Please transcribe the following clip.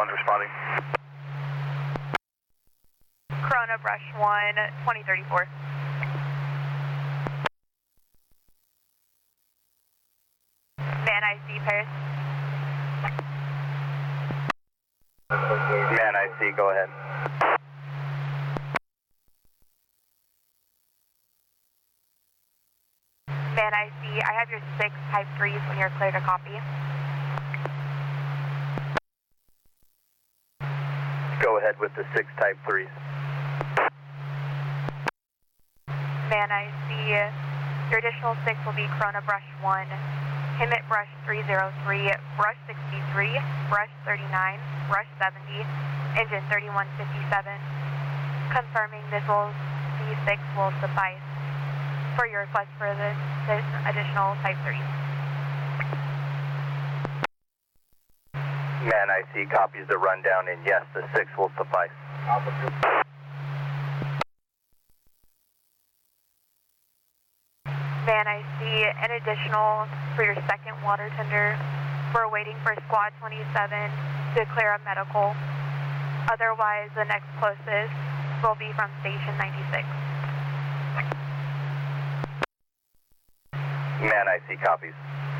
one's responding. Corona Brush 1, 2034. Man IC, Paris. Man IC, go ahead. Man IC, I have your 6 type 3s when you're clear to copy. Go ahead with the 6 type 3s. Man IC, your additional 6 will be Corona Brush 1, Himmet Brush 303, Brush 63, Brush 39, Brush 70, Engine 3157. Confirming these 6 will suffice for your request for this additional type 3. Man IC copies the rundown, and yes, the 6 will suffice. Man IC, an additional for your second water tender. We're waiting for Squad 27 to clear a medical. Otherwise, the next closest will be from Station 96. Man IC copies.